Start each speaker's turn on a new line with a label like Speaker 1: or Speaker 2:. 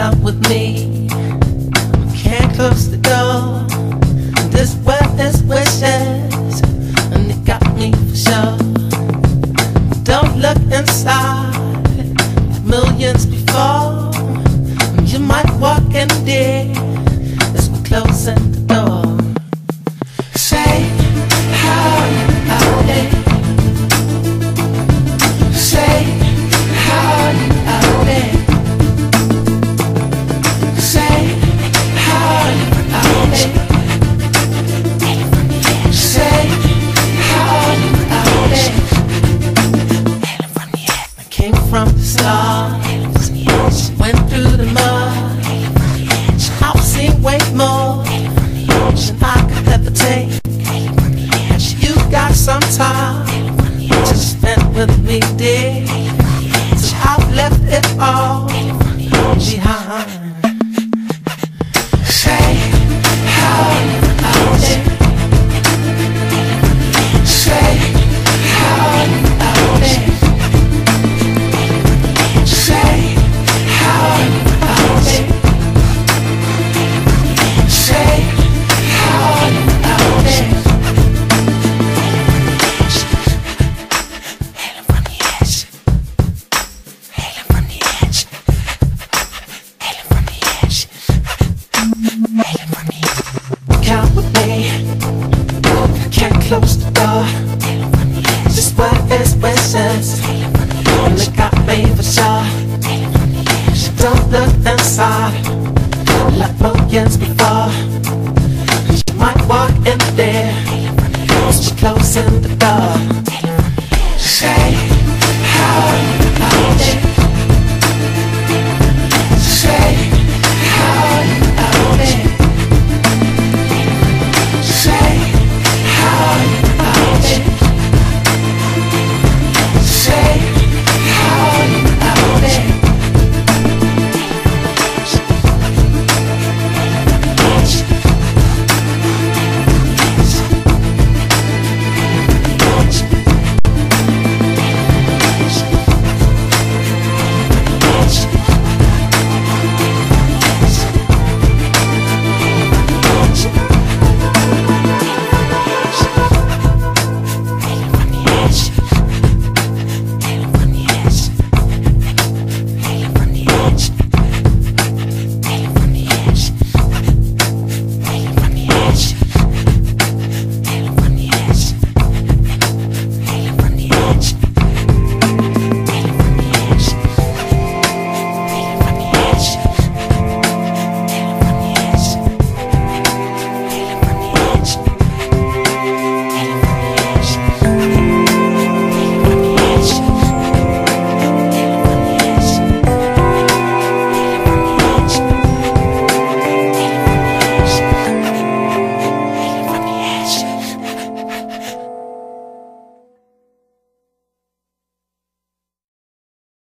Speaker 1: out with me. Can't close the door. This world is wishes, and it got me for sure. Don't look inside like millions before. You might walk in there as we're closing the door. Say how out there. Say how out there. Say how out there. Say how out there. I came from the stars, went through the mud. I've seen way more than I could ever take. You got some time to spend with me, dear. So I've left it all behind. Say how out there. Say how out there. Say how out there. Say how out there. Hailing from the edge. Hailing from the edge. Hailing from the edge. Hailing from the edge. Count with me. I can't close the door. This world is wishes, and it got me for sure. Don't look inside like millions before. You might walk in there as we're closing the door.